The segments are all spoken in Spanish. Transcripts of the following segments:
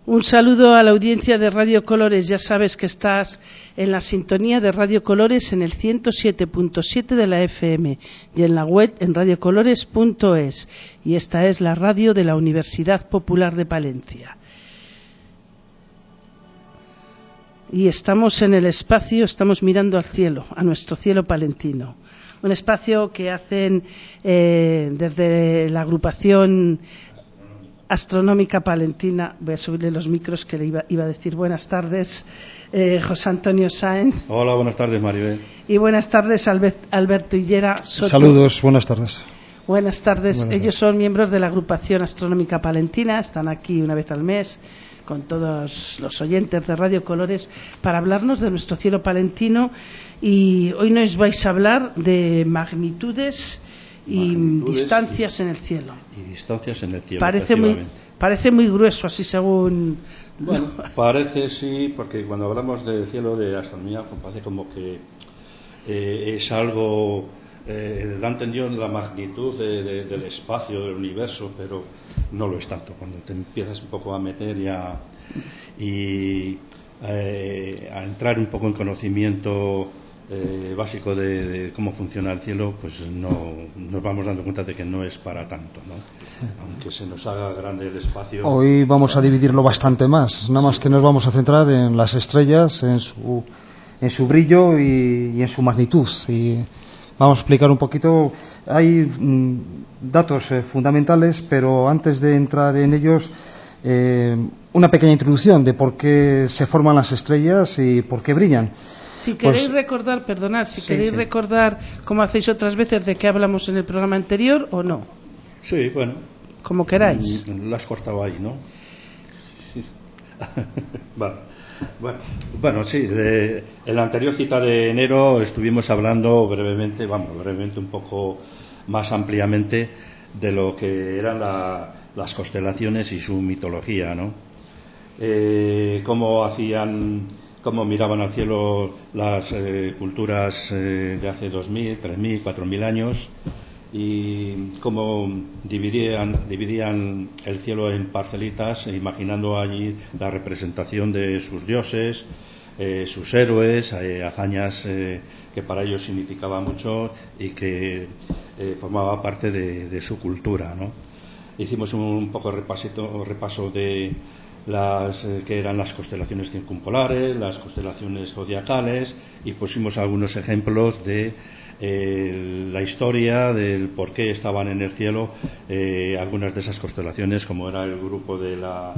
Un saludo a la audiencia de Radio Colores. Ya sabes que estás en la sintonía de Radio Colores en el 107.7 de la FM y en la web en radiocolores.es. Y esta es la radio de la Universidad Popular de Palencia. Y estamos en el espacio, estamos mirando al cielo, a nuestro cielo palentino. Un espacio que hacen desde la agrupación Astronómica Palentina. Voy a subirle los micros que le iba a decir buenas tardes, José Antonio Sáenz. Hola, buenas tardes, Maribel. Y buenas tardes, Alberto Hillera Soto. Saludos, buenas tardes. Buenas tardes. Ellos son miembros de la agrupación Astronómica Palentina, están aquí una vez al mes con todos los oyentes de Radio Colores para hablarnos de nuestro cielo palentino, y hoy nos vais a hablar de magnitudes y distancias en el cielo. Y distancias en el cielo. Parece muy grueso, así según. Bueno, parece sí, porque cuando hablamos del cielo de astronomía, parece como que es algo. Da entendido la magnitud del espacio, del universo, pero no lo es tanto. Cuando te empiezas un poco a meter a entrar un poco en conocimiento básico de cómo funciona el cielo, pues no nos vamos dando cuenta de que no es para tanto, ¿no? Aunque se nos haga grande el espacio. Hoy vamos a dividirlo bastante más, nada más que nos vamos a centrar en las estrellas, en su brillo y en su magnitud. Y vamos a explicar un poquito. Hay datos fundamentales, pero antes de entrar en ellos, una pequeña introducción de por qué se forman las estrellas y por qué brillan. Si queréis recordar, recordar, como hacéis otras veces, de qué hablamos en el programa anterior, ¿o no? Sí, bueno. Como queráis. Lo has cortado ahí, ¿no? Sí. Bueno, sí. En la anterior cita de enero estuvimos hablando brevemente, un poco más ampliamente, de lo que eran las constelaciones y su mitología, ¿no? Cómo miraban al cielo las culturas de hace 2000, 3000, 4000 años, y cómo dividían el cielo en parcelitas, imaginando allí la representación de sus dioses, sus héroes, hazañas que para ellos significaba mucho y que formaba parte de su cultura, ¿no? Hicimos un poco repaso de que eran las constelaciones circumpolares, las constelaciones zodiacales, y pusimos algunos ejemplos de la historia del por qué estaban en el cielo algunas de esas constelaciones, como era el grupo de la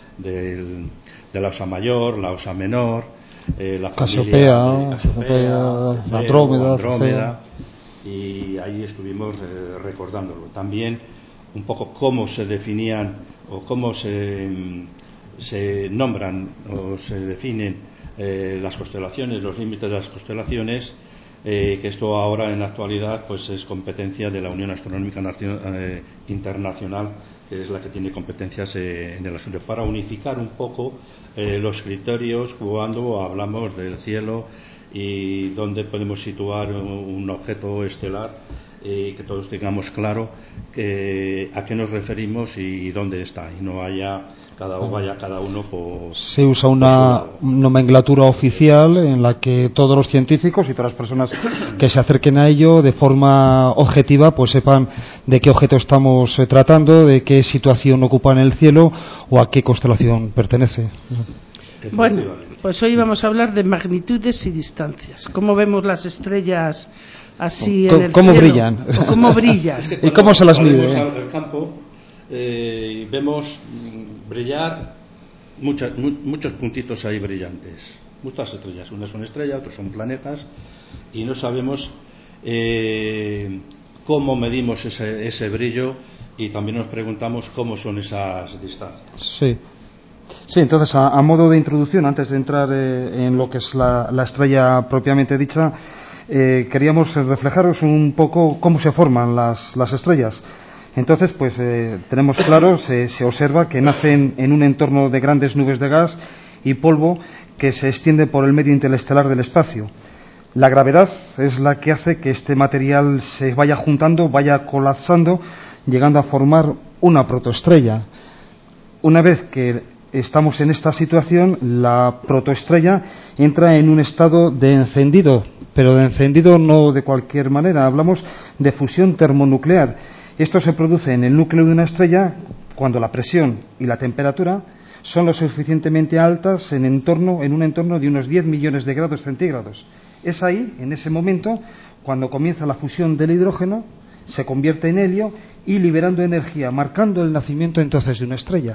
Osa Mayor, la Osa Menor, la familia Cassiopeia, Andrómeda, y ahí estuvimos recordándolo. También un poco cómo se definían o cómo se nombran o se definen las constelaciones, los límites de las constelaciones, que esto ahora en la actualidad pues es competencia de la Unión Astronómica Internacional, que es la que tiene competencias en el asunto, para unificar un poco los criterios cuando hablamos del cielo y dónde podemos situar un objeto estelar, que todos tengamos claro a qué nos referimos y dónde está, y no vaya cada uno por. Se usa una nomenclatura oficial en la que todos los científicos y todas las personas que se acerquen a ello de forma objetiva pues sepan de qué objeto estamos tratando, de qué situación ocupa en el cielo o a qué constelación pertenece. Bueno, pues hoy vamos a hablar de magnitudes y distancias. ¿Cómo vemos las estrellas así en el ¿Cómo cielo? Brillan? ¿Cómo brillan? ¿Y cómo se las mide? Al campo vemos brillar muchos puntitos ahí brillantes, muchas estrellas. Unas son estrellas, otros son planetas, y no sabemos cómo medimos ese brillo, y también nos preguntamos cómo son esas distancias. Sí, entonces a modo de introducción, antes de entrar en lo que es la estrella propiamente dicha, queríamos reflejaros un poco cómo se forman las estrellas. Entonces, pues tenemos claro, se observa que nacen en un entorno de grandes nubes de gas y polvo que se extiende por el medio interestelar del espacio. La gravedad es la que hace que este material se vaya juntando, vaya colapsando, llegando a formar una protoestrella. Una vez que estamos en esta situación, la protoestrella entra en un estado de encendido, pero de encendido no de cualquier manera, hablamos de fusión termonuclear. Esto se produce en el núcleo de una estrella cuando la presión y la temperatura son lo suficientemente altas en un entorno de unos 10 millones de grados centígrados. Es ahí, en ese momento, cuando comienza la fusión del hidrógeno, se convierte en helio y liberando energía, marcando el nacimiento entonces de una estrella.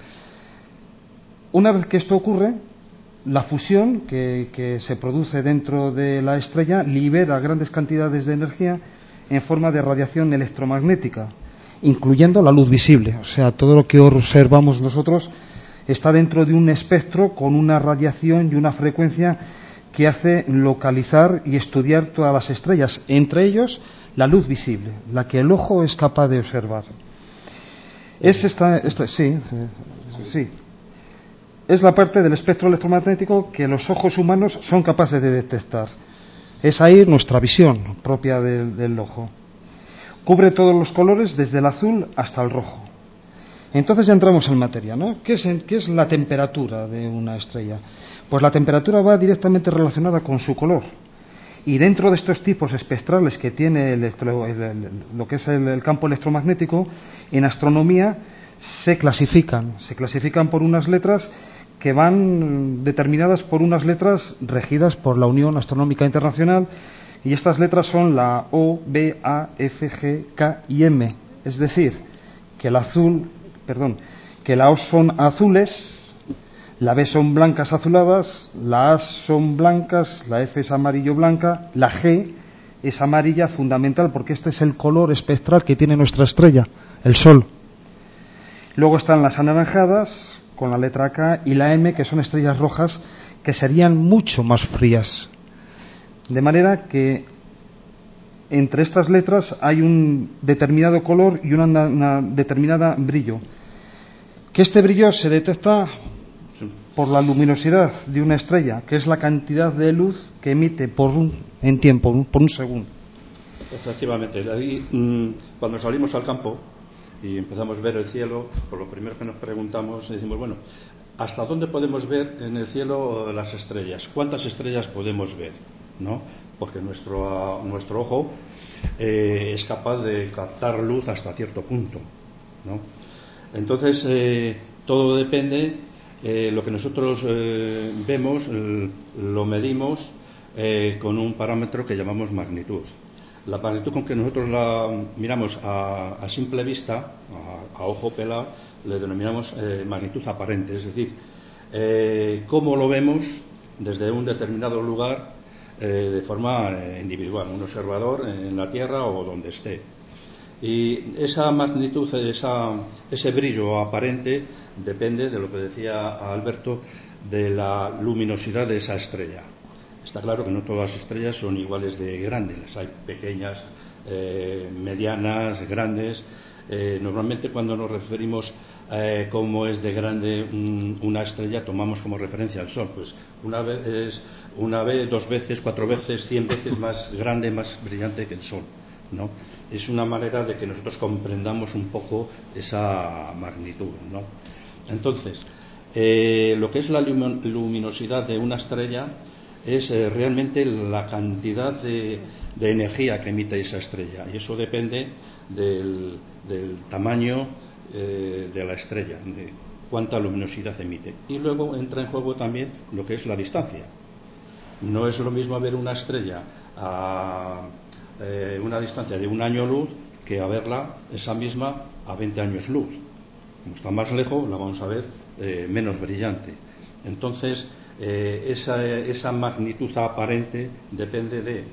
Una vez que esto ocurre, la fusión que se produce dentro de la estrella libera grandes cantidades de energía en forma de radiación electromagnética, incluyendo la luz visible. O sea, todo lo que observamos nosotros está dentro de un espectro con una radiación y una frecuencia que hace localizar y estudiar todas las estrellas, entre ellos la luz visible, la que el ojo es capaz de observar. Es la parte del espectro electromagnético que los ojos humanos son capaces de detectar. Es ahí nuestra visión propia del ojo. Cubre todos los colores desde el azul hasta el rojo. Entonces ya entramos en materia, ¿no? ¿Qué es la temperatura de una estrella? Pues la temperatura va directamente relacionada con su color. Y dentro de estos tipos espectrales que tiene lo que es el campo electromagnético, en astronomía se clasifican por unas letras que van determinadas por unas letras regidas por la Unión Astronómica Internacional, y estas letras son la O, B, A, F, G, K y M. Es decir, que la O son azules, la B son blancas azuladas, la A son blancas, la F es amarillo blanca, la G es amarilla fundamental porque este es el color espectral que tiene nuestra estrella, el Sol. Luego están las anaranjadas con la letra K y la M, que son estrellas rojas que serían mucho más frías. De manera que entre estas letras hay un determinado color y una determinada brillo. Que este brillo se detecta por la luminosidad de una estrella, que es la cantidad de luz que emite por un segundo. Efectivamente, ahí, cuando salimos al campo y empezamos a ver el cielo, por lo primero que nos preguntamos, decimos, bueno, ¿hasta dónde podemos ver en el cielo las estrellas? ¿Cuántas estrellas podemos ver? ¿No? Porque nuestro ojo es capaz de captar luz hasta cierto punto, ¿no? Entonces, todo depende, lo que nosotros vemos, lo medimos con un parámetro que llamamos magnitud. La magnitud con que nosotros la miramos a simple vista, a ojo pelado, le denominamos magnitud aparente, es decir, cómo lo vemos desde un determinado lugar de forma individual, un observador en la Tierra o donde esté. Y esa magnitud, ese brillo aparente, depende de lo que decía Alberto, de la luminosidad de esa estrella. Está claro que no todas las estrellas son iguales de grandes, hay pequeñas, medianas, grandes. Normalmente cuando nos referimos a cómo es de grande una estrella, tomamos como referencia al Sol. Pues una vez, 2 veces, 4 veces, 100 veces más grande, más brillante que el Sol, ¿no? Es una manera de que nosotros comprendamos un poco esa magnitud, ¿no? Entonces, lo que es la luminosidad de una estrella es realmente la cantidad de energía que emite esa estrella, y eso depende del tamaño de la estrella, de cuánta luminosidad emite. Y luego entra en juego también lo que es la distancia. No es lo mismo ver una estrella a una distancia de 1 año luz que a verla esa misma a 20 años luz. Como está más lejos, la vamos a ver menos brillante. Entonces, esa magnitud aparente depende de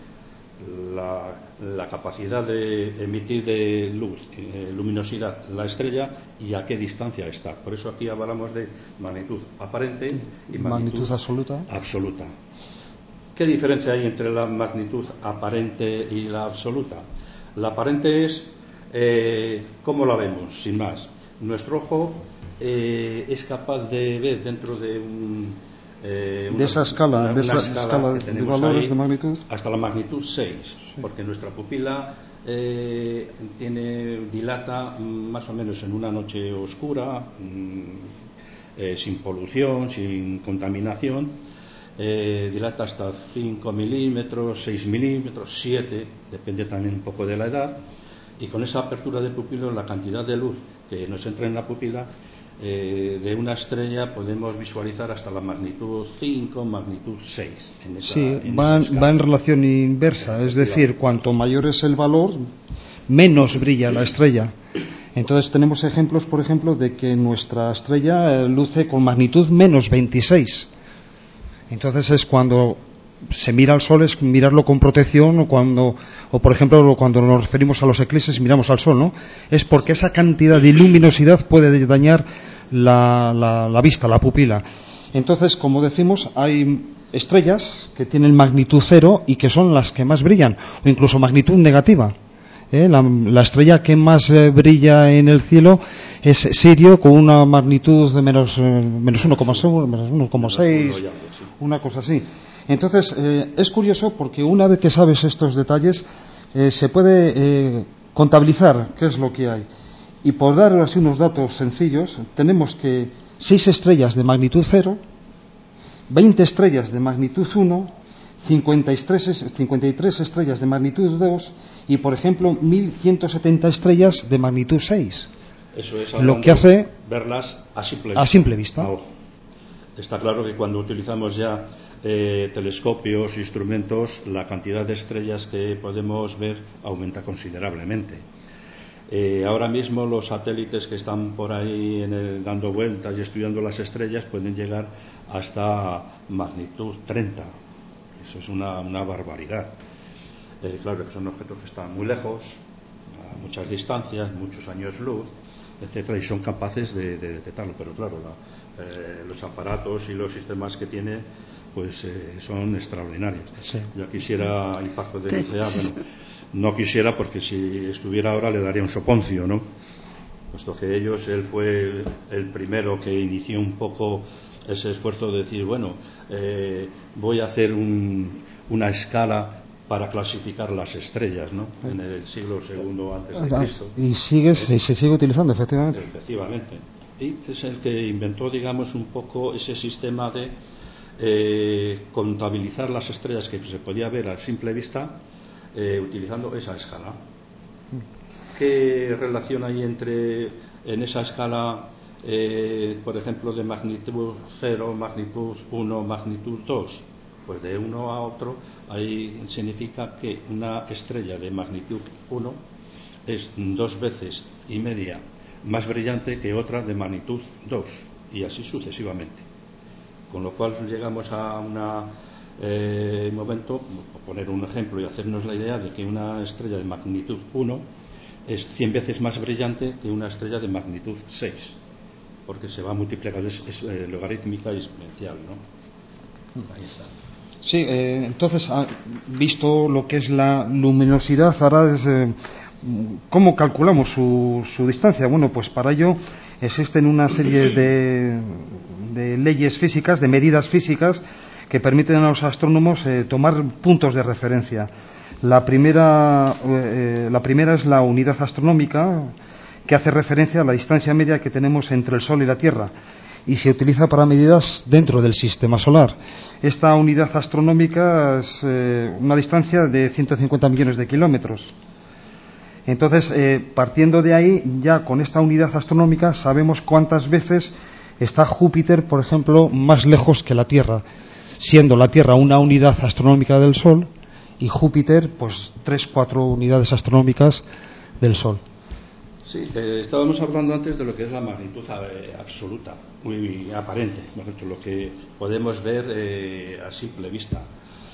la capacidad de emitir de luz, luminosidad, la estrella y a qué distancia está. Por eso aquí hablamos de magnitud aparente y magnitud absoluta. ¿Qué diferencia hay entre la magnitud aparente y la absoluta? La aparente es cómo la vemos, sin más. Nuestro ojo es capaz de ver dentro de de esa escala de valores de magnitud hasta la magnitud 6, sí. Porque nuestra pupila dilata más o menos en una noche oscura sin polución, sin contaminación, dilata hasta 5 milímetros, 6 milímetros, 7, depende también un poco de la edad, y con esa apertura de pupilo, la cantidad de luz que nos entra en la pupila de una estrella podemos visualizar hasta la magnitud 5, magnitud 6. Va en relación inversa, es decir, cuanto mayor es el valor, menos brilla la estrella. Entonces tenemos ejemplos, por ejemplo, de que nuestra estrella luce con magnitud menos 26. Entonces es cuando se mira al Sol, es mirarlo con protección, o por ejemplo cuando nos referimos a los eclipses miramos al Sol, ¿no? Es porque esa cantidad de luminosidad puede dañar la vista, la pupila. Entonces, como decimos, hay estrellas que tienen magnitud 0 y que son las que más brillan, o incluso magnitud negativa. La estrella que más brilla en el cielo es Sirio, con una magnitud de menos 1,6, menos 1,6, una cosa así. Entonces, es curioso porque una vez que sabes estos detalles, se puede contabilizar qué es lo que hay. Y por dar así unos datos sencillos, tenemos que 6 estrellas de magnitud 0, 20 estrellas de magnitud 1, 53 estrellas de magnitud 2 y, por ejemplo, 1170 estrellas de magnitud 6. Eso es lo que hace verlas a simple vista. Está claro que cuando utilizamos ya telescopios, instrumentos, la cantidad de estrellas que podemos ver aumenta considerablemente. Ahora mismo los satélites que están por ahí dando vueltas y estudiando las estrellas pueden llegar hasta magnitud 30. Eso es una barbaridad. Claro que son objetos que están muy lejos, a muchas distancias, muchos años luz, etcétera, y son capaces de detectarlo. Pero claro, los aparatos y los sistemas que tiene pues son extraordinarios. Sí. Yo quisiera impacto de NCA, bueno, no quisiera, porque si estuviera ahora le daría un soponcio, ¿no? Puesto que él fue el primero que inició un poco ese esfuerzo de decir, bueno, voy a hacer una escala para clasificar las estrellas, ¿no? En el siglo II antes de Cristo. Y se sigue utilizando, efectivamente. Efectivamente. Y es el que inventó, digamos, un poco ese sistema de contabilizar las estrellas que se podía ver a simple vista utilizando esa escala. ¿Qué relación hay en esa escala, por ejemplo, de magnitud 0, magnitud 1, magnitud 2? Pues de uno a otro, ahí significa que una estrella de magnitud 1 es 2 veces y media más brillante que otra de magnitud 2, y así sucesivamente. Con lo cual llegamos a un momento, por poner un ejemplo y hacernos la idea de que una estrella de magnitud 1 es 100 veces más brillante que una estrella de magnitud 6, porque se va a multiplicar, es logarítmica y exponencial, ¿no? Ahí está. Sí, entonces, visto lo que es la luminosidad, ahora es ¿cómo calculamos su distancia? Bueno, pues para ello existen una serie de leyes físicas, de medidas físicas que permiten a los astrónomos tomar puntos de referencia. La primera es la unidad astronómica, que hace referencia a la distancia media que tenemos entre el Sol y la Tierra, y se utiliza para medidas dentro del sistema solar. Esta unidad astronómica es una distancia de 150 millones de kilómetros. Entonces, partiendo de ahí, ya con esta unidad astronómica sabemos cuántas veces está Júpiter, por ejemplo, más lejos que la Tierra, siendo la Tierra una unidad astronómica del Sol y Júpiter, pues 3-4 unidades astronómicas del Sol. Sí, estábamos hablando antes de lo que es la magnitud absoluta, muy aparente, lo que podemos ver a simple vista.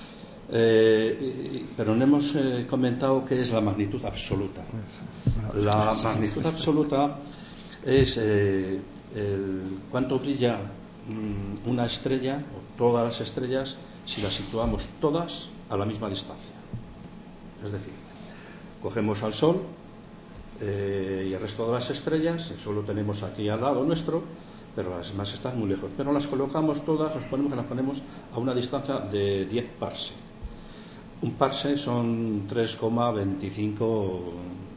Pero no hemos comentado qué es la magnitud absoluta. La magnitud absoluta es cuánto brilla una estrella, o todas las estrellas, si las situamos todas a la misma distancia. Es decir, cogemos al Sol y el resto de las estrellas, el Sol lo tenemos aquí al lado nuestro, pero las demás están muy lejos, pero las colocamos todas, las ponemos a una distancia de 10 parsec. Un parsec son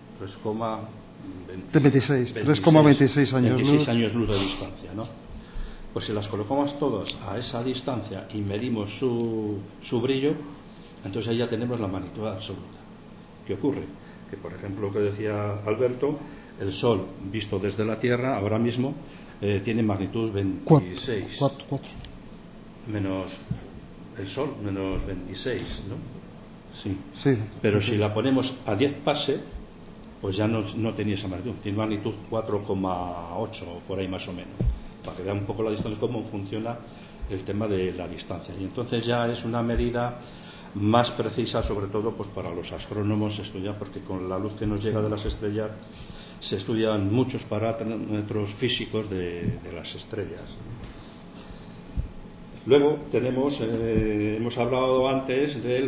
3,26 años luz. 26 años luz de distancia, ¿no? pues si las colocamos todas a esa distancia y medimos su brillo, entonces ahí ya tenemos la magnitud absoluta. ¿Qué ocurre? Que, por ejemplo, lo que decía Alberto, el Sol visto desde la Tierra ahora mismo tiene magnitud 26. 4. Menos el Sol, menos 26, ¿no? Sí. Pero si la ponemos a 10 pases, pues ya no tenía esa magnitud. Tiene magnitud 4,8 por ahí más o menos. Para que vean un poco la distancia, cómo funciona el tema de la distancia. Y entonces ya es una medida más precisa, sobre todo pues para los astrónomos estudiar, porque con la luz que nos llega de las estrellas se estudian muchos parámetros físicos de las estrellas. Luego tenemos, hemos hablado antes de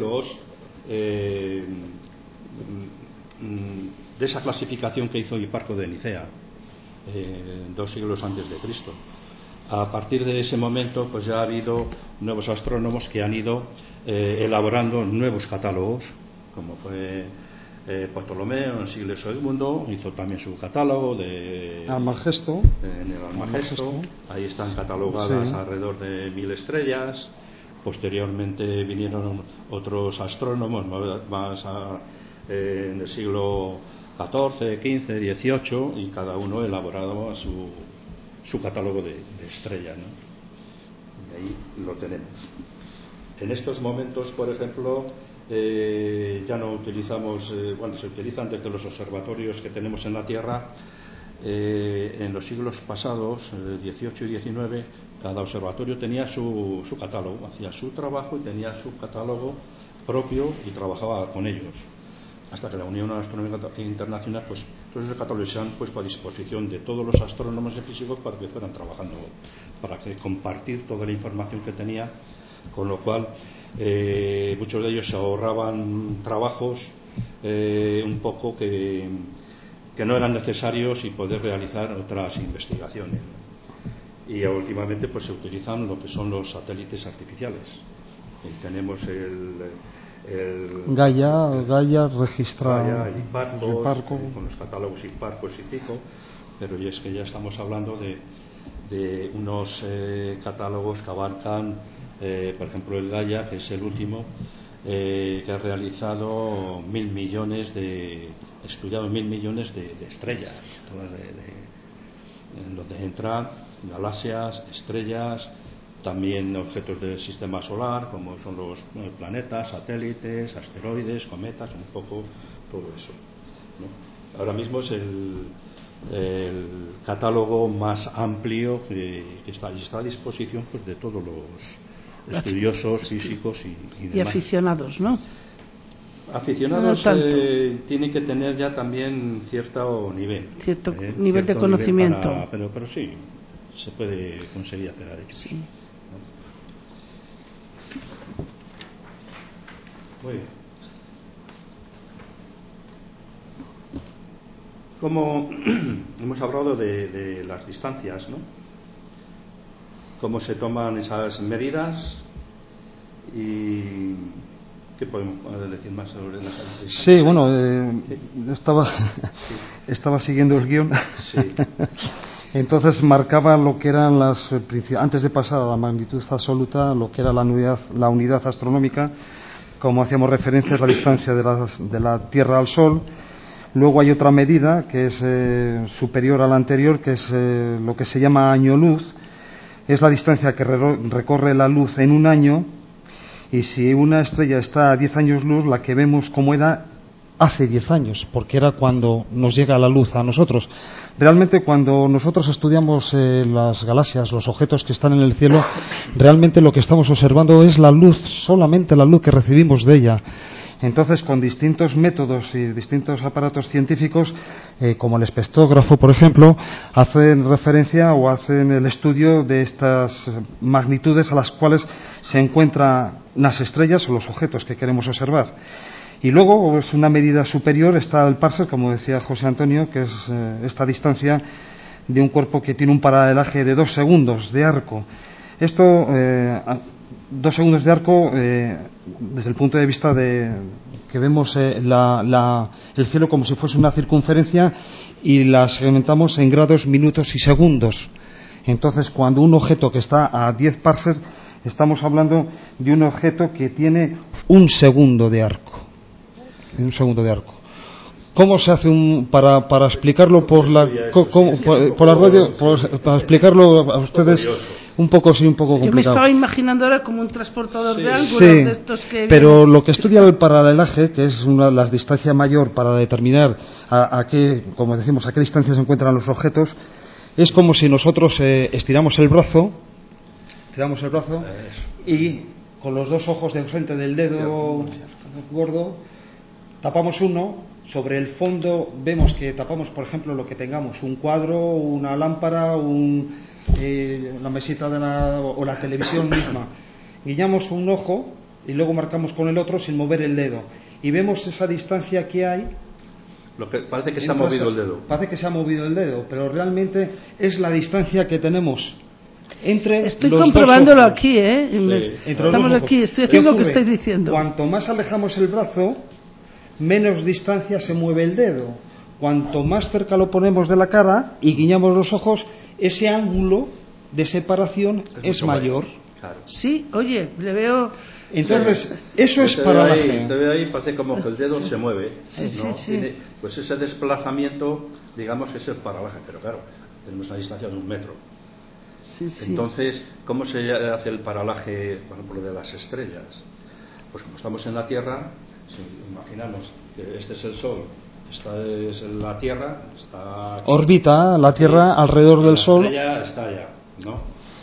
de esa clasificación que hizo Hiparco de Nicea 2 siglos antes de Cristo. A partir de ese momento pues ya ha habido nuevos astrónomos que han ido elaborando nuevos catálogos, como fue Ptolomeo en el siglo II, hizo también su catálogo de Almagesto. En el Almagesto, ahí están catalogadas alrededor de 1000 estrellas. Posteriormente vinieron otros astrónomos más en el siglo XIV, XV, XVIII, y cada uno elaboraba su catálogo de estrellas, ¿no? Y ahí lo tenemos. En estos momentos, por ejemplo, ya no utilizamos, se utilizan desde los observatorios que tenemos en la Tierra. En los siglos pasados, XVIII y XIX, cada observatorio tenía su catálogo, hacía su trabajo y tenía su catálogo propio y trabajaba con ellos. Hasta que la Unión Astronómica Internacional, pues todos esos catálogos se han puesto a disposición de todos los astrónomos y físicos para que fueran trabajando, para que compartir toda la información que tenía, con lo cual muchos de ellos se ahorraban trabajos un poco que no eran necesarios y poder realizar otras investigaciones. Y últimamente pues se utilizan lo que son los satélites artificiales. Y tenemos el Gaia registra Gaia, Hiparco, con los catálogos Hiparcos y Tycho, pero y es que ya estamos hablando de unos catálogos que abarcan, por ejemplo, el Gaia, que es el último, que ha realizado 1.000 millones estudiado 1.000 millones de estrellas, todas en donde entran galaxias, estrellas, también objetos del sistema solar, como son los planetas, satélites, asteroides, cometas, un poco todo eso, ¿no? Ahora mismo es el catálogo más amplio que está a disposición pues de todos los estudiosos, físicos y demás. Y aficionados, ¿no? Aficionados tienen que tener ya también cierto nivel. Cierto nivel de conocimiento. Pero sí, se puede conseguir hacer a ello. Sí. Muy bien. Como hemos hablado de las distancias, ¿no? Cómo se toman esas medidas y ¿qué podemos decir más sobre las distancias? Sí, bueno, estaba siguiendo el guión. Sí. Entonces marcaba lo que eran antes de pasar a la magnitud absoluta, lo que era la unidad astronómica. Como hacíamos referencia, es la distancia de la Tierra al Sol. Luego hay otra medida que es superior a la anterior, que es lo que se llama año-luz. Es la distancia que recorre la luz en un año, y si una estrella está a 10 años luz, la que vemos como era hace 10 años, porque era cuando nos llega la luz a nosotros. Realmente cuando nosotros estudiamos las galaxias, los objetos que están en el cielo, realmente lo que estamos observando es la luz, solamente la luz que recibimos de ella. Entonces, con distintos métodos y distintos aparatos científicos, como el espectrógrafo, por ejemplo, hacen referencia o hacen el estudio de estas magnitudes a las cuales se encuentran las estrellas o los objetos que queremos observar. Y luego, es una medida superior, está el parsec, como decía José Antonio, que es esta distancia de un cuerpo que tiene un paralelaje de 2 segundos de arco. Esto, 2 segundos de arco, desde el punto de vista de que vemos el cielo como si fuese una circunferencia y la segmentamos en grados, minutos y segundos. Entonces, cuando un objeto que está a 10 parsecs, estamos hablando de un objeto que tiene un segundo de arco. ¿Cómo se hace para explicarlo por la radio, para explicarlo a ustedes un poco complicado? Yo me estaba imaginando ahora como un transportador de ángulos de estos que pero vienen. Lo que estudia el paralelaje, que es una de las distancias mayor para determinar a qué, como decimos, a qué distancia se encuentran los objetos, es como si nosotros estiramos el brazo y con los dos ojos de enfrente del dedo gordo tapamos uno. Sobre el fondo vemos que tapamos, por ejemplo, lo que tengamos, un cuadro, una lámpara, la mesita o la televisión misma. Guiñamos un ojo y luego marcamos con el otro sin mover el dedo. Y vemos esa distancia que hay. Parece que se ha movido el dedo. Parece que se ha movido el dedo, pero realmente es la distancia que tenemos entre estoy los comprobándolo dos ojos. Aquí, estamos aquí, estoy haciendo lo que estáis diciendo. Cuanto más alejamos el brazo, menos distancia se mueve el dedo. Cuanto más cerca lo ponemos de la cara y guiñamos los ojos, ese ángulo de separación es mayor. Claro. Sí, oye, le veo. Entonces, eso es paralaje. Te veo ahí, parece como que el dedo se mueve. Sí. Tiene, pues ese desplazamiento, digamos que es el paralaje, pero claro, tenemos una distancia de 1 metro. Entonces, ¿cómo se hace el paralaje, por ejemplo, de las estrellas? Pues como estamos en la Tierra, si imaginamos que este es el Sol, esta es la Tierra, está aquí, orbita la Tierra alrededor del Sol. La estrella está allá, ¿no?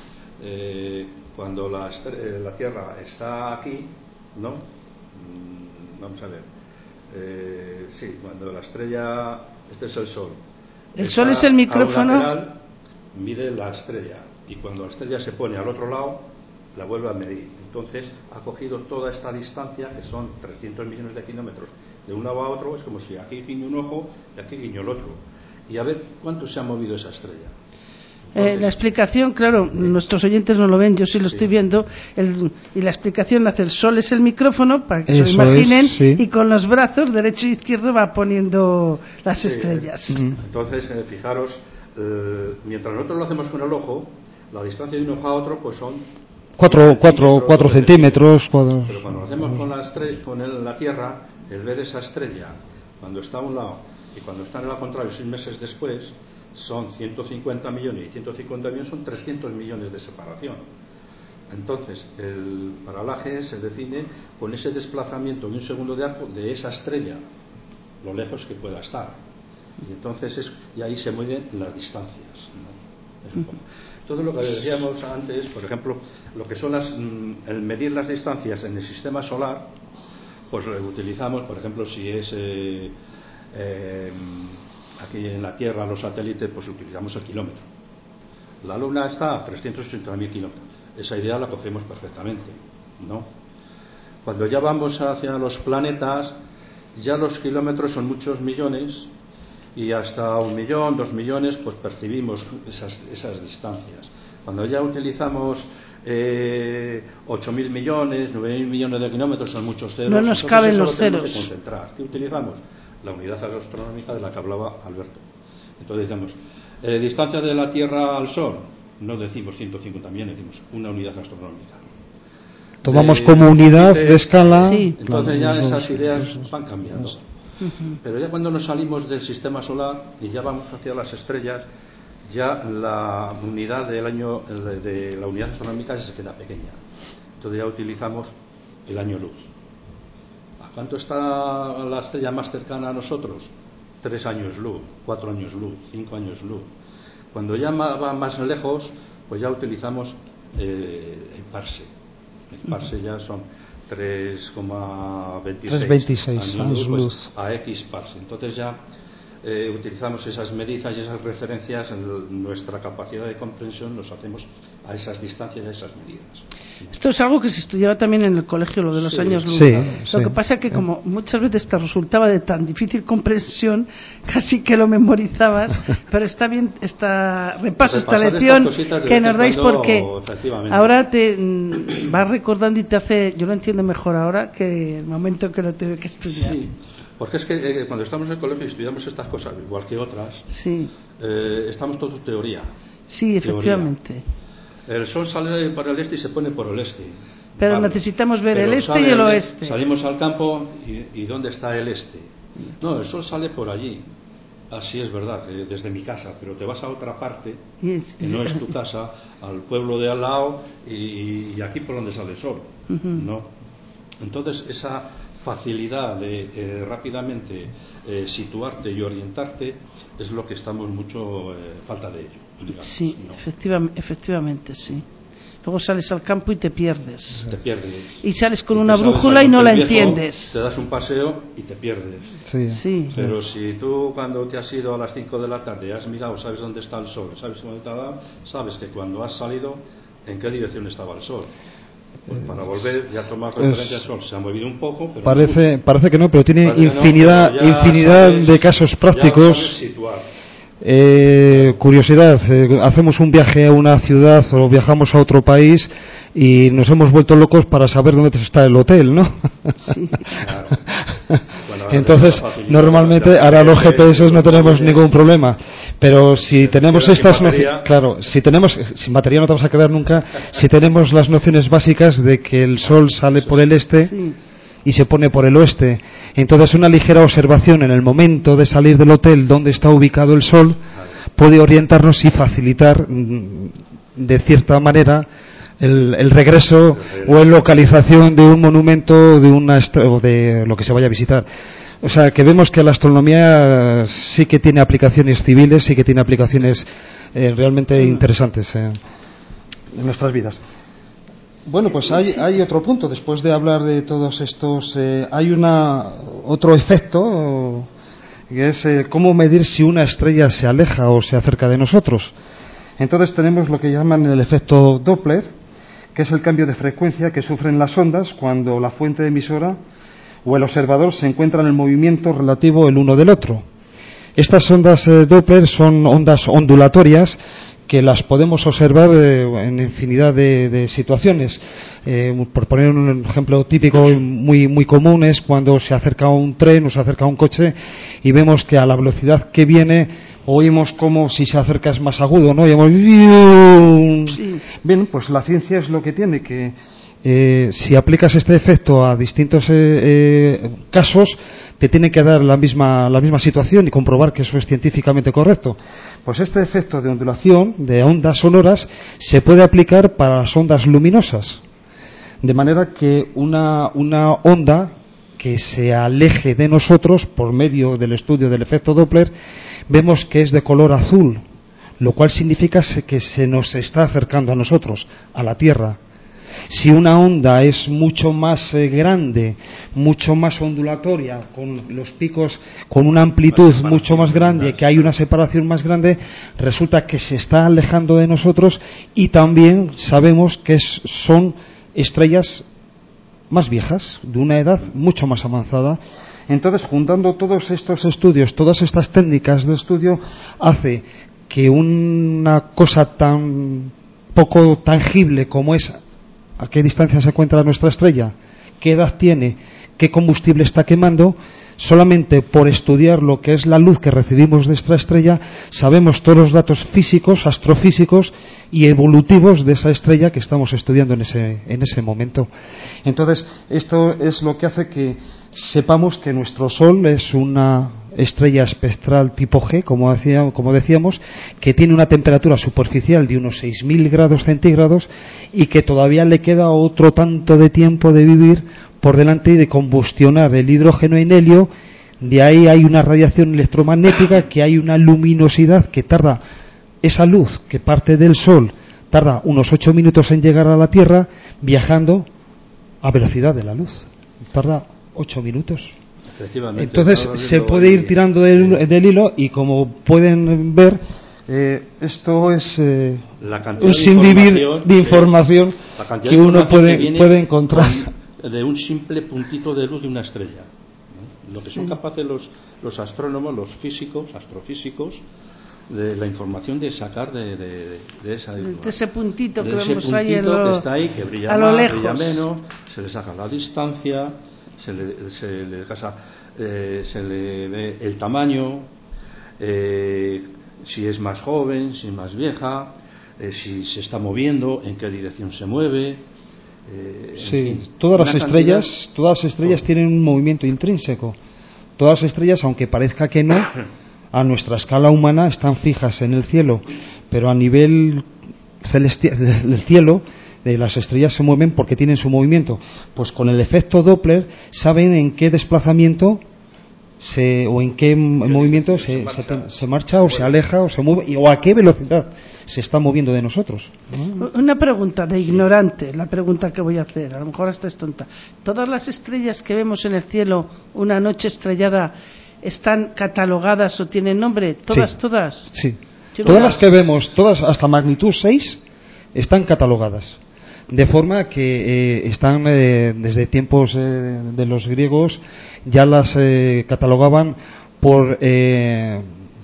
Cuando la Tierra está aquí, ¿no? Vamos a ver. Cuando la estrella, este es el Sol. El Sol es el micrófono. A un lateral, mide la estrella, y cuando la estrella se pone al otro lado, la vuelve a medir. Entonces ha cogido toda esta distancia, que son 300 millones de kilómetros, de un lado a otro. Es como si aquí guiño un ojo y aquí guiño el otro, y a ver cuánto se ha movido esa estrella. Entonces, la explicación, claro, nuestros oyentes no lo ven, yo sí lo estoy viendo, y la explicación hace: el Sol es el micrófono, para que se lo imaginen, y con los brazos derecho e izquierdo va poniendo las estrellas. Entonces, fijaros, mientras nosotros lo hacemos con el ojo, la distancia de un ojo a otro pues son 4 centímetros. Pero cuando lo hacemos con la Tierra, el ver esa estrella cuando está a un lado y cuando está en el lado contrario 6 meses después, son 150 millones, y 150 millones son 300 millones de separación. Entonces, el paralaje se define con ese desplazamiento de 1 segundo de arco de esa estrella, lo lejos que pueda estar. Y entonces y ahí se mueven las distancias, ¿no? Todo lo que decíamos antes, por ejemplo, lo que son el medir las distancias en el sistema solar, pues lo utilizamos, por ejemplo, si es aquí en la Tierra, los satélites, pues utilizamos el kilómetro. La Luna está a 380.000 kilómetros. Esa idea la cogemos perfectamente, ¿no? Cuando ya vamos hacia los planetas, ya los kilómetros son muchos millones, y hasta 1 millón, 2 millones, pues percibimos esas distancias. Cuando ya utilizamos 8.000 millones, 9.000 millones de kilómetros, son muchos ceros. No nos caben los ceros. Que concentrar. ¿Qué utilizamos? La unidad astronómica de la que hablaba Alberto. Entonces decimos, distancia de la Tierra al Sol, no decimos 150 millones, decimos una unidad astronómica. Tomamos como unidad de escala. Sí. Entonces ya esas ideas van cambiando. Pero ya cuando nos salimos del sistema solar y ya vamos hacia las estrellas, ya la unidad de la unidad astronómica se queda pequeña. Entonces ya utilizamos el año luz. ¿A cuánto está la estrella más cercana a nosotros? 3 años luz, 4 años luz, 5 años luz. Cuando ya va más lejos, pues ya utilizamos el parsec. El parsec ya son 3,26 años luz a X parsec. Entonces ya utilizamos esas medidas y esas referencias en nuestra capacidad de comprensión, nos hacemos a esas distancias, a esas medidas. Esto es algo que se estudiaba también en el colegio, lo de los años luz. Lo que pasa es que como muchas veces te resultaba de tan difícil comprensión, casi que lo memorizabas, pero está bien repaso esta lección que nos dais, porque ahora te vas recordando y te hace, yo lo entiendo mejor ahora que el momento en que lo tuve que estudiar. Sí. Porque es que cuando estamos en el colegio y estudiamos estas cosas, igual que otras, estamos todo teoría. Sí, efectivamente. El sol sale por el este y se pone por el este. Pero vale, necesitamos ver el este y el oeste. Salimos al campo y ¿dónde está el este? No, el sol sale por allí. Así es verdad, desde mi casa, pero te vas a otra parte, que no es tu casa, al pueblo de al lado y aquí por donde sale el sol, ¿no? Entonces esa facilidad de rápidamente situarte y orientarte es lo que estamos mucho falta de ello, digamos, sí, ¿no? efectivamente, sí. Luego sales al campo y te pierdes. Y sales con una brújula y no la entiendes. Te das un paseo y te pierdes. Sí. Pero si tú cuando te has ido a las 5 de la tarde has mirado, sabes dónde está el sol, sabes dónde está, sabes que cuando has salido, en qué dirección estaba el sol. Pues para volver ya tomas referencia al sol. Se ha movido un poco, pero parece que no, pero tiene infinidad de casos prácticos. Curiosidad, hacemos un viaje a una ciudad o viajamos a otro país y nos hemos vuelto locos para saber dónde está el hotel, ¿no? Sí. Claro. Bueno, entonces, normalmente ahora los GPS no tenemos ningún problema, pero si tenemos estas nociones, claro, si tenemos, sin batería no te vas a quedar nunca, si tenemos las nociones básicas de que el sol sale por el este, sí, y se pone por el oeste. Entonces una ligera observación en el momento de salir del hotel donde está ubicado el sol puede orientarnos y facilitar de cierta manera el regreso o en localización de un monumento o de lo que se vaya a visitar. O sea, que vemos que la astronomía sí que tiene aplicaciones civiles, sí que tiene aplicaciones realmente interesantes en nuestras vidas. Bueno, pues hay otro punto. Después de hablar de todos estos, hay otro efecto, que es cómo medir si una estrella se aleja o se acerca de nosotros. Entonces tenemos lo que llaman el efecto Doppler, que es el cambio de frecuencia que sufren las ondas cuando la fuente emisora o el observador se encuentran en el movimiento relativo el uno del otro. Estas ondas Doppler son ondas ondulatorias que las podemos observar en infinidad de situaciones. Por poner un ejemplo típico muy común es cuando se acerca un tren o se acerca un coche y vemos que a la velocidad que viene oímos como si se acerca es más agudo, ¿no? Y vemos... Sí. Bien, pues la ciencia es lo que tiene, que si aplicas este efecto a distintos casos, te tiene que dar la misma situación y comprobar que eso es científicamente correcto. Pues este efecto de ondulación de ondas sonoras se puede aplicar para las ondas luminosas, de manera que una onda que se aleje de nosotros por medio del estudio del efecto Doppler, vemos que es de color azul, lo cual significa que se nos está acercando a nosotros, a la Tierra. Si una onda es mucho más grande, mucho más ondulatoria, con los picos con una amplitud mucho más grande, que hay una separación más grande, resulta que se está alejando de nosotros y también sabemos que son estrellas más viejas, de una edad mucho más avanzada. Entonces, juntando todos estos estudios, todas estas técnicas de estudio, hace que una cosa tan poco tangible como es a qué distancia se encuentra nuestra estrella, qué edad tiene, qué combustible está quemando, solamente por estudiar lo que es la luz que recibimos de esta estrella, sabemos todos los datos físicos, astrofísicos y evolutivos de esa estrella que estamos estudiando en ese momento. Entonces, esto es lo que hace que sepamos que nuestro Sol es una estrella espectral tipo G, como decíamos, que tiene una temperatura superficial de unos 6.000 grados centígrados y que todavía le queda otro tanto de tiempo de vivir por delante y de combustionar el hidrógeno en helio. De ahí hay una radiación electromagnética, que hay una luminosidad que tarda, esa luz que parte del Sol tarda unos 8 minutos en llegar a la Tierra, viajando a velocidad de la luz. Tarda 8 minuos. Entonces se puede ir tirando del hilo y como pueden ver, esto es un sinvivir de información que uno puede encontrar de un simple puntito de luz de una estrella, ¿no? Lo que son capaces los astrónomos, los físicos, astrofísicos, de la información de sacar de ese puntito que vemos ahí que está ahí, que brilla más, brilla menos, se le saca la distancia, se le ve el tamaño, si es más joven, si es más vieja, si se está moviendo, en qué dirección se mueve. Sí, en fin, todas las estrellas tienen un movimiento intrínseco. Todas las estrellas, aunque parezca que no, a nuestra escala humana están fijas en el cielo, pero a nivel celestial del cielo, las estrellas se mueven porque tienen su movimiento. Pues con el efecto Doppler saben en qué desplazamiento o en qué movimiento se marcha o se aleja o se mueve o a qué velocidad se está moviendo de nosotros. Una pregunta de ignorante, la pregunta que voy a hacer, a lo mejor esta es tonta. ¿Todas las estrellas que vemos en el cielo una noche estrellada están catalogadas o tienen nombre? ¿Todas? Sí. ¿Todas? Sí. Todas las que vemos, todas hasta magnitud 6, están catalogadas. De forma que están desde tiempos de los griegos, ya las catalogaban por el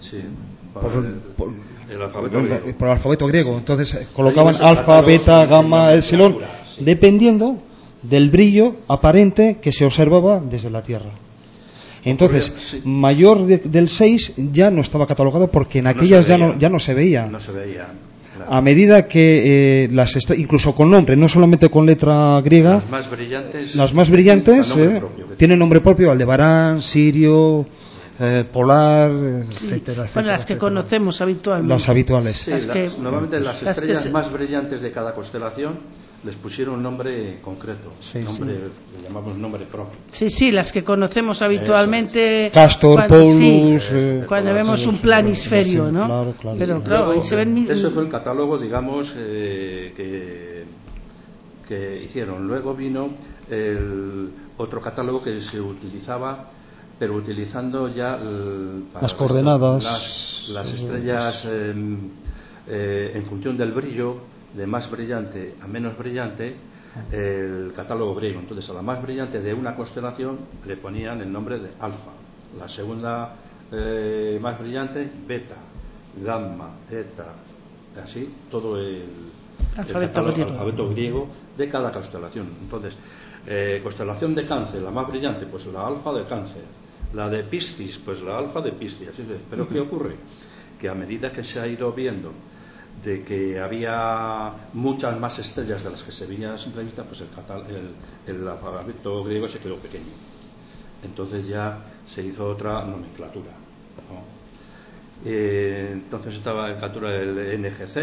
alfabeto griego. Entonces colocaban alfa, beta, gamma, epsilon, dependiendo del brillo aparente que se observaba desde la Tierra. Entonces, mayor del 6 ya no estaba catalogado porque en aquellas ya no se veía. No se veía. Claro. A medida que incluso con nombre, no solamente con letra griega, las más brillantes tienen nombre propio: Aldebarán, Sirio, Polar, etcétera. Bueno, las que conocemos habitualmente. Las habituales. Sí, normalmente las estrellas más brillantes de cada constelación les pusieron un nombre concreto, le llamamos nombre propio. Sí, las que conocemos habitualmente. Castor, Paulus. Cuando vemos un planisferio, ¿no? Claro. Pero claro, ahí se ven. Ese fue el catálogo, digamos, que hicieron. Luego vino el otro catálogo que se utilizaba, pero utilizando ya las coordenadas, las estrellas en función del brillo, de más brillante a menos brillante, el catálogo griego. Entonces, a la más brillante de una constelación le ponían el nombre de alfa, la segunda más brillante beta, gamma, eta, así todo el alfabeto griego de cada constelación. Entonces, constelación de Cáncer, la más brillante, pues la alfa de Cáncer, la de Piscis, pues la alfa de Piscis. Pero ¿qué ocurre? Que a medida que se ha ido viendo de que había muchas más estrellas de las que se veían a simple vista, pues el alfabeto griego se quedó pequeño. Entonces ya se hizo otra nomenclatura, ¿no? Entonces estaba la nomenclatura del NGC,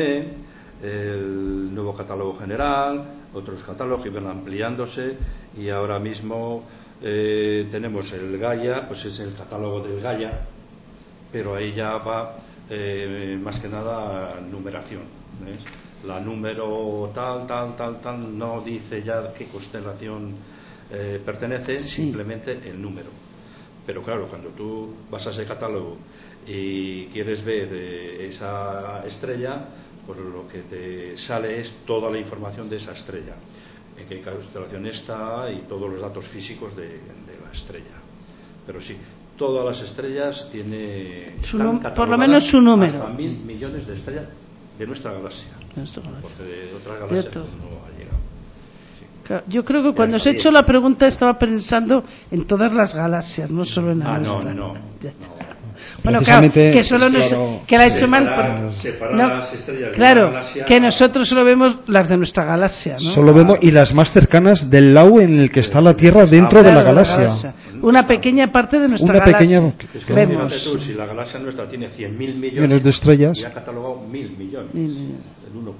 el nuevo catálogo general, otros catálogos que iban ampliándose, y ahora mismo tenemos el Gaia, pues es el catálogo del Gaia, pero ahí ya va más que nada numeración, ¿ves? La número tal no dice ya qué constelación pertenece, simplemente el número. Pero claro, cuando tú vas a ese catálogo y quieres ver esa estrella, pues lo que te sale es toda la información de esa estrella, en qué constelación está y todos los datos físicos de la estrella. Pero sí, todas las estrellas tienen por lo menos su número. Hasta 1.000 millones de estrellas de nuestra galaxia. Porque de otras galaxias pues no ha llegado. Claro, yo creo que cuando os he hecho la pregunta estaba pensando en todas las galaxias, no solo en la nuestra. No. Bueno, claro, que solo que la ha hecho mal. Las estrellas claro, de la galaxia, que nosotros solo vemos las de nuestra galaxia, ¿no? Solo vemos y las más cercanas del lado en el que está la Tierra dentro de la galaxia. Una pequeña parte de nuestra galaxia. Es que vemos. Tú, si la galaxia nuestra tiene 100.000 millones de estrellas, y ha catalogado 1.000 millones, el 1%.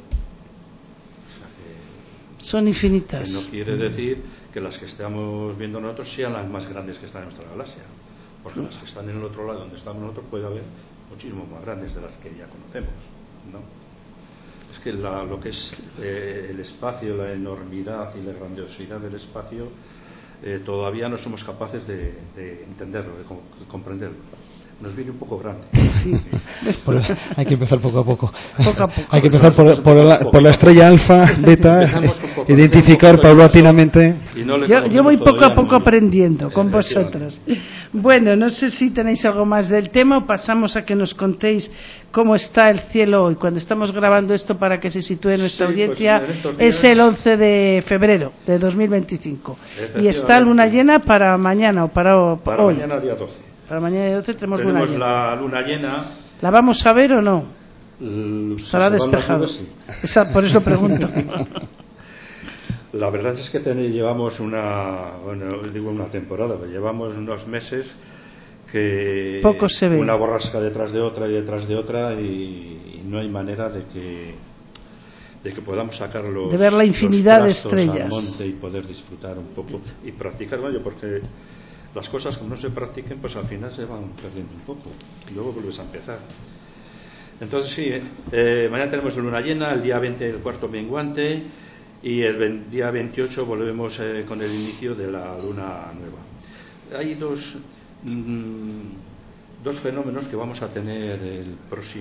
Son infinitas. Que no quiere decir que las que estamos viendo nosotros sean las más grandes que están en nuestra galaxia, porque las que están en el otro lado donde estamos nosotros puede haber muchísimo más grandes de las que ya conocemos, ¿no? Es que lo que es el espacio, la enormidad y la grandiosidad del espacio, todavía no somos capaces de entenderlo, de comprenderlo. Nos viene un poco grande. Sí. Hay que empezar poco a poco. Hay que empezar por la estrella alfa, beta, identificar paulatinamente. Yo voy poco a poco aprendiendo con vosotros. Bueno, no sé si tenéis algo más del tema o pasamos a que nos contéis cómo está el cielo hoy. Cuando estamos grabando esto para que se sitúe nuestra audiencia, pues es el 11 de febrero de 2025. Y está luna llena para mañana o para hoy. Mañana día 12. Para mañana día 12 tenemos la luna llena ¿La vamos a ver o no? Estará despejado. Sí. Por eso pregunto. La verdad es que llevamos una temporada, pero llevamos unos meses que poco se ve. Una borrasca detrás de otra y detrás de otra y no hay manera de que podamos sacar de ver la infinidad de estrellas al monte y poder disfrutar un poco y practicar, porque las cosas como no se practiquen, pues al final se van perdiendo un poco y luego vuelves a empezar. Entonces sí, mañana tenemos luna llena, el día 20 el cuarto menguante y el día 28 volvemos con el inicio de la luna nueva. Hay dos fenómenos que vamos a tener el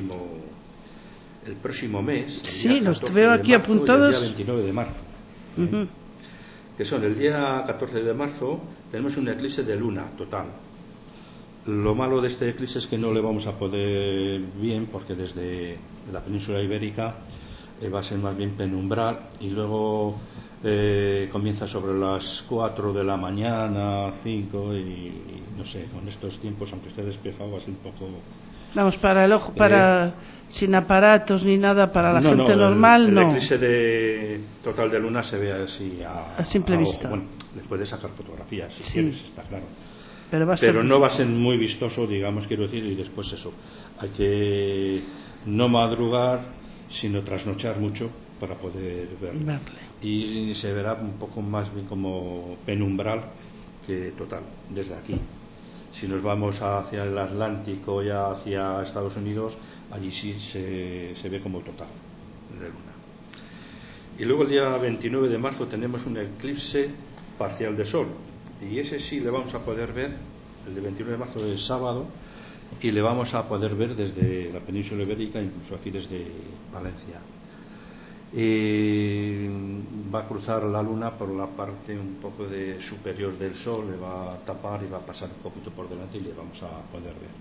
próximo mes. Sí, los veo aquí apuntados. El día 29 de marzo. Que son el día 14 de marzo, tenemos un eclipse de luna total. Lo malo de este eclipse es que no le vamos a poder bien, porque desde la península ibérica va a ser más bien penumbral y luego comienza sobre las 4 de la mañana, 5 y no sé, con estos tiempos, aunque esté despejado, va a ser un poco... Vamos, para el ojo, sin aparatos ni nada, para la gente normal, el eclipse total de luna se ve así a simple vista. Bueno, le puedes sacar fotografías si quieres, está claro. Pero no va a ser muy vistoso, digamos, quiero decir, y después eso. Hay que no madrugar, sino trasnochar mucho para poder verlo. Y se verá un poco más bien como penumbral que total, desde aquí. Si nos vamos hacia el Atlántico, ya hacia Estados Unidos, allí sí se ve como total de luna. Y luego el día 29 de marzo tenemos un eclipse parcial de sol. Y ese sí le vamos a poder ver, el de 29 de marzo es sábado, y le vamos a poder ver desde la península ibérica, incluso aquí desde Valencia. Y va a cruzar la luna por la parte un poco superior del sol, le va a tapar y va a pasar un poquito por delante y le vamos a poder ver.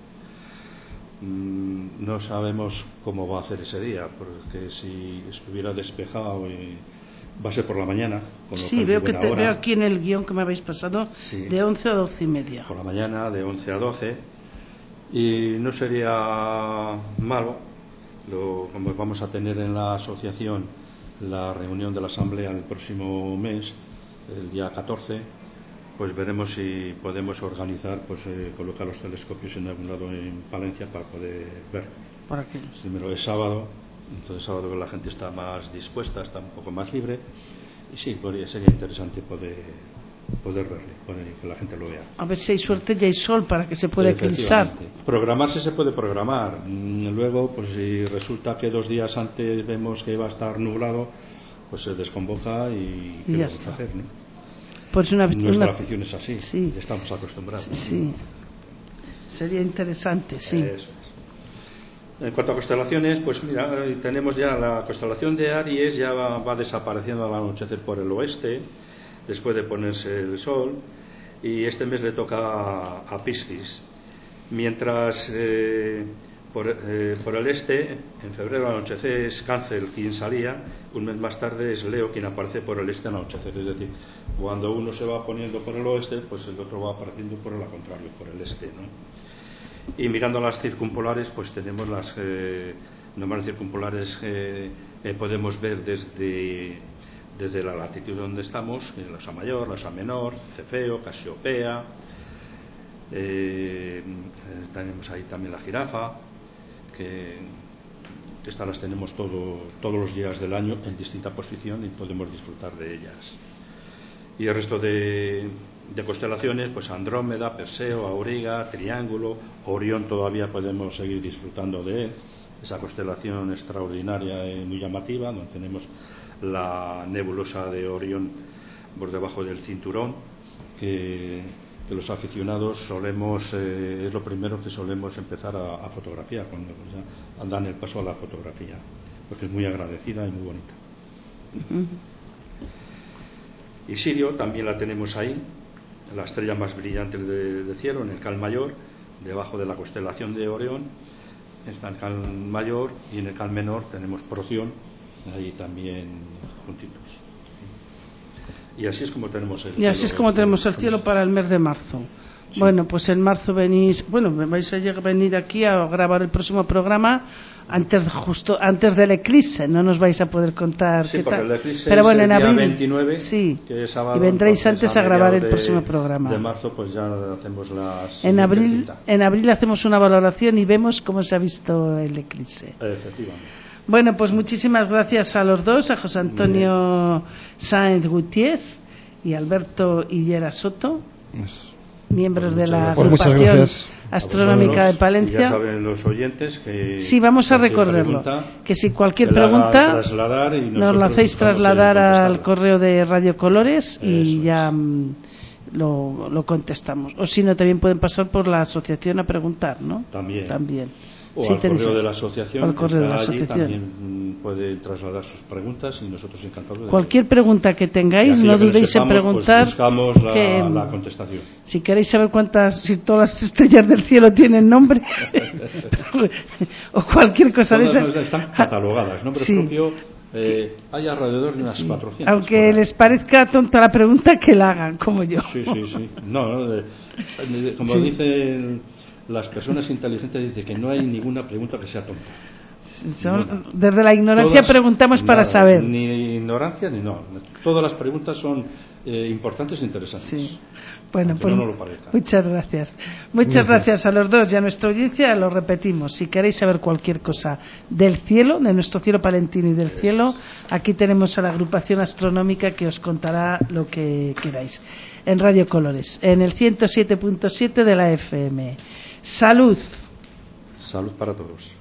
No sabemos cómo va a hacer ese día, porque si estuviera despejado va a ser por la mañana. Sí, veo aquí en el guión que me habéis pasado, sí, de 11 a 12 y media. Por la mañana, de 11 a 12. Y no sería malo, como vamos a tener en la asociación la reunión de la asamblea el próximo mes, el día 14, pues veremos si podemos organizar, colocar los telescopios en algún lado en Palencia para poder ver. Por aquí. Primero es sábado, entonces sábado la gente está más dispuesta, está un poco más libre, y sí, sería interesante poder verle, que la gente lo vea. A ver si hay suerte y hay sol para que se pueda eclipsar. Programarse se puede programar. Luego, pues si resulta que 2 días antes vemos que va a estar nublado, pues se desconvoca y ¿qué vamos a hacer, no? Pues nuestra afición es así, sí, estamos acostumbrados. Sí. Sería interesante, sí. Eso es. En cuanto a constelaciones, pues mira, tenemos ya la constelación de Aries, ya va desapareciendo al anochecer por el oeste, después de ponerse el sol, y este mes le toca a Piscis, mientras por el este, en febrero al anochecer es Cáncer quien salía, un mes más tarde es Leo quien aparece por el este al anochecer, es decir, cuando uno se va poniendo por el oeste, pues el otro va apareciendo por el contrario, por el este, ¿no? Y mirando las circumpolares, pues tenemos las normales circumpolares, podemos ver desde la latitud donde estamos, la Osa Mayor, la Osa Menor, Cefeo, Casiopea, tenemos ahí también la Jirafa, que estas las tenemos todos los días del año en distinta posición y podemos disfrutar de ellas. Y el resto de constelaciones, pues Andrómeda, Perseo, Auriga, Triángulo, Orión todavía podemos seguir disfrutando de él, esa constelación extraordinaria y muy llamativa, donde tenemos la nebulosa de Orión por debajo del cinturón, que los aficionados solemos, es lo primero que solemos empezar a fotografiar cuando ya dan el paso a la fotografía, porque es muy agradecida y muy bonita. Y Sirio también la tenemos ahí, la estrella más brillante del cielo, en el Cal Mayor, debajo de la constelación de Orión está el Cal Mayor, y en el Cal Menor tenemos Proción, ahí también juntitos. Y así es como tenemos el cielo. Y así es como tenemos el cielo para el mes de marzo. Sí. Bueno, pues en marzo venís, vais a venir aquí a grabar el próximo programa justo antes del eclipse, no nos vais a poder contar qué tal. El eclipse pero bueno, es el en abril, día 29, sí, que es sábado, y vendréis antes a grabar el próximo programa. De marzo pues ya hacemos las en abril hacemos una valoración y vemos cómo se ha visto el eclipse. Efectivamente. Bueno, pues muchísimas gracias a los dos, a José Antonio Sáenz Gutiérrez y Alberto Higuera Soto, miembros de la agrupación astronómica de Palencia. Ya saben los oyentes que sí, vamos a recordarlo, que si cualquier pregunta nos la hacéis trasladar al correo de Radio Colores y ya lo contestamos. O si no, también pueden pasar por la asociación a preguntar, ¿no? También. O sí, al correo de la asociación, también puede trasladar sus preguntas y nosotros encantados. Cualquier pregunta que tengáis, no dudéis en preguntar. Pues buscamos la contestación. Si queréis saber si todas las estrellas del cielo tienen nombre, o cualquier cosa todas de esa. Están catalogadas, nombre propio. Hay alrededor de unas 400. Aunque les parezca tonta la pregunta, que la hagan, como yo. Sí. Como dicen las personas inteligentes, dice que no hay ninguna pregunta que sea tonta. Desde la ignorancia preguntamos para saber. Ni ignorancia ni no. Todas las preguntas son importantes e interesantes. Sí. Bueno, pues no muchas gracias. Muchas gracias a los dos y a nuestra audiencia. Lo repetimos, si queréis saber cualquier cosa del cielo, de nuestro cielo palentino y del cielo, aquí tenemos a la agrupación astronómica que os contará lo que queráis. En Radio Colores, en el 107.7 de la FM. Salud. Salud para todos.